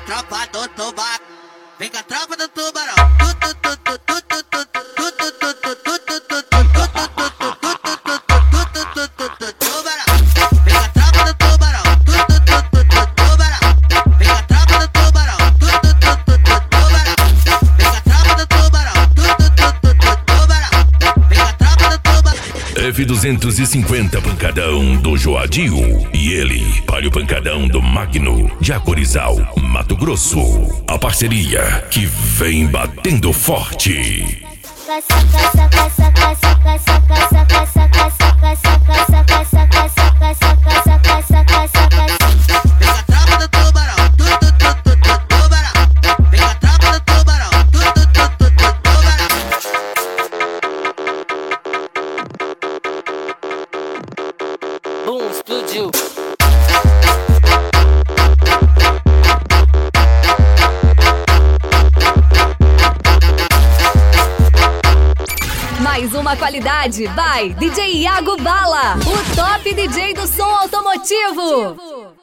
tropa do tubarão. Vem com a tropa do tubarão. F250 pancadão do Joadil e ele, Palio pancadão do Magno, de Acorizal, Mato Grosso. A parceria que vem batendo forte. Explodiu. Mais uma qualidade by DJ Iago Bala, o top DJ do som automotivo.